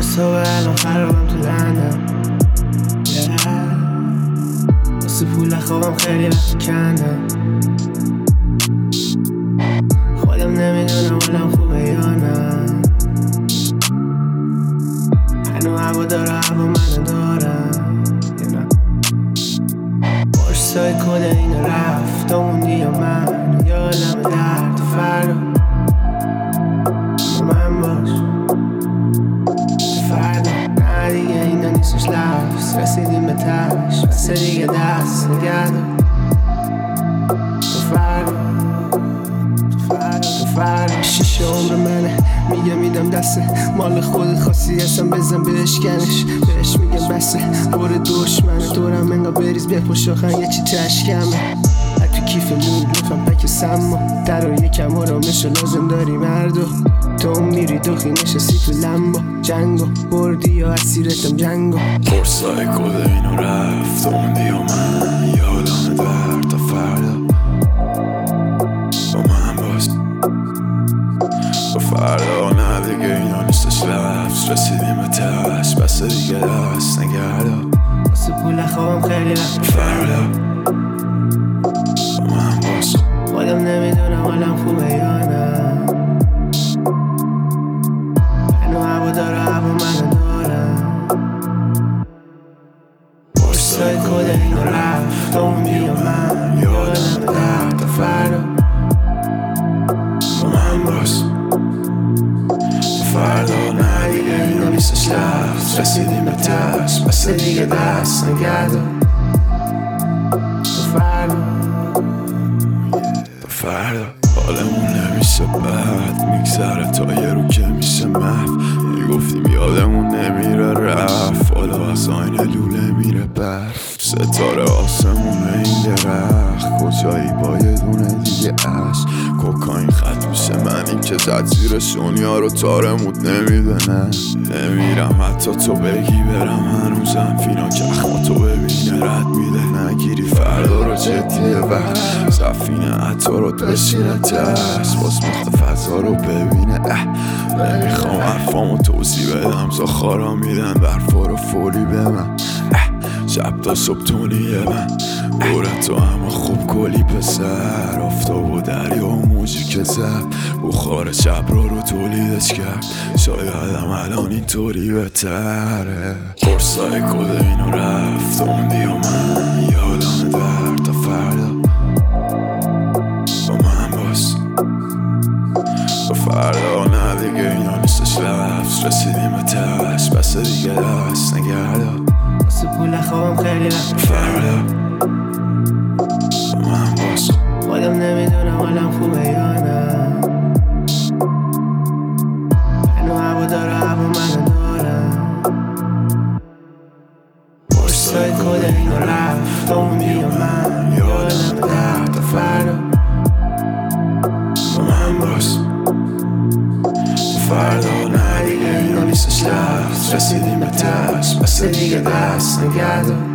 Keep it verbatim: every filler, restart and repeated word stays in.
صبح الان خرابم تو لندن واسه پول خوابم خیلی وقت کندم. خودم نمیدونم حالم خوبه یا نه. هنو هوا داره هوا منو دارم یا نه. برسای کده اینو رفت موندی یا من یادم درد فردا با من باش فردا. نه دیگه اینا نیستش لفظ رسیدیم به تش بس دیگه دست نگردم تو فردا تو فردا تو فردا. شیشه عمر منه میگه میدم دسته مال خودت خواستی هستم بزن بشکنش بهش میگم بسه بر دشمنه دورم انگا بریز بپوش آخن یه چی تشکمه. تو کیف مود لطفم پک سما در و یکم آرامش لازم داری مردو. تو میری دخی نشستی تو لمبا جنگو بردی یا اسیرتم جنگو. فرصای کده اینو رفت موندی و من یادم درد تا فردا با من باز با فردا. نه دیگه اینا نیستش لفظ رسیدیم به تش بس دیگه دست نگردا واسه پول خوابم خیلی وقت فردا با من باز. خودم نمیدونم حالم خوبه یا نه. هنو هوا داره هوا منو دارم. برسای کده اینو رفت موندی و من یادم درد تا فردا با من باز فردا. نه دیگه اینا نیستش لفظ رسیدیم به تش بس دیگه دست نگردا تو فردا تا فردا. حالمون نمیشه بد میگذره تا یه رو که میشه محو. میگفتیم یادمون نمیره رفت حالا از آینه لوله میره برف. ستاره آسمون این درخت کجایی با یه دونه دیگه عشق. کوکاین خط میشه من این که زد زیر شونیا رو تارمود نمیده نه. نمیرم حتی تو بگی برم هنوزم فینا که اخما تو ببینه رد میده. نگیری فردا رو جدیه وقت سفینه حتی رو بشینه ترس باز مخت فضا رو ببینه. اه نمیخوام حرفامو توضیح بدم زخارا میدن برفا رو فوری به من. شب تا صبح تونیه من دورت تو اما خوب کلی پسر. آفتاب و دریا و موجی که زد بخار شب رو رو تولیدش کرد. شایدم الان اینطوری بهتره. فرصای کده اینو رفت موندی و من یادم درد تا فردا با من باز با فردا. نه دیگه اینا نیستش لفظ رسیدیم به تش بس دیگه دست نگردا واسه پول خوابم خیلی وقت فردا با من باز. خودم نمیدونم حالم خوبه یا نه. هنو هوا داره هوا منو دارم. برسای کده اینو رفت موندی و من یادم درد تا فردا با من باز فردا. نه دیگه اینا نیستش لفظ رسیدیم به تش بس دیگه دست نگردا